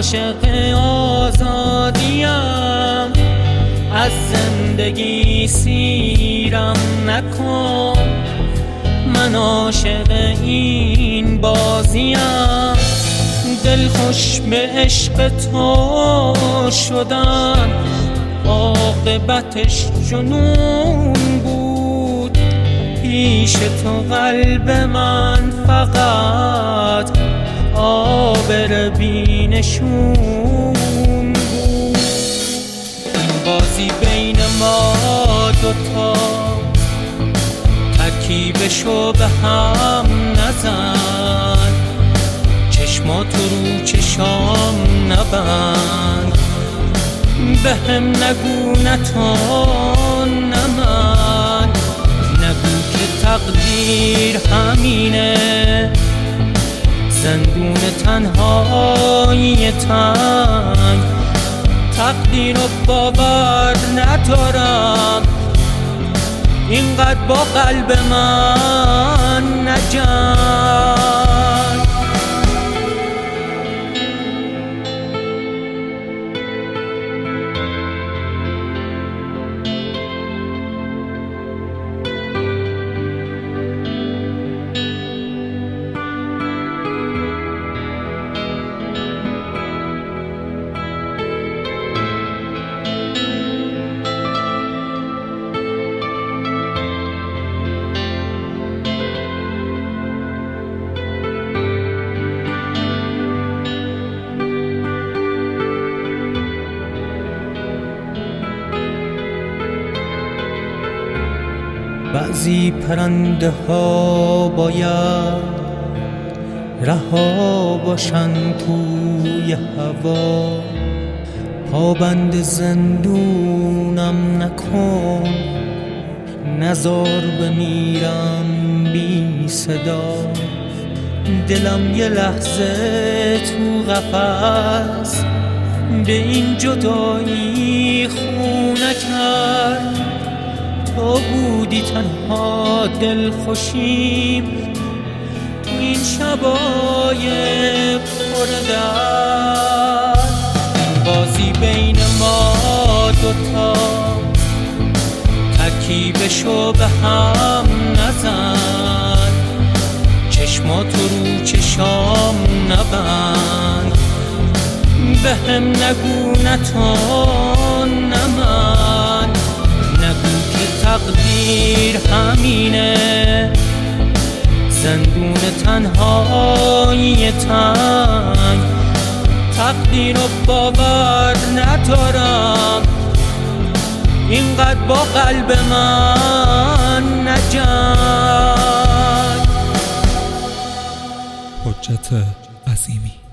عاشق آزادیم، از زندگی سیرم نکن. من عاشق این بازیم، دل خوش به عشق تو شدم. عاقبتش جنون بود، پیش تو قلب من فقط آبر بینشون بود. بازی بین ما دوتا، ترکیبشو به هم نزن. چشماتو رو چشام نبند، به هم نگو نتان نمن. نگو که تقدیر همینه، زندون تنهایی تنگ. تقدیر رو باور ندارم، اینقدر با قلب من نجنگ. بعضی پرنده ها باید رها باشن توی هوا. پابند زندونم نکن، نزار بمیرم بی صدا. دلم یه لحظه تو قفس به این جدایی خو نکرد. تو بودی تنها دل خوشیم تو این شبای پر درد. بازی بین ما دوتا، ترکیبشو به هم نزن. چشماتو رو چشام نبند، به هم نگو نتان نمن. نگو که تقدیر همینه، زندون تنهایی تنگ. تقدیر رو باور ندارم، اینقدر با قلب من نجنگ. حجت عظیمی.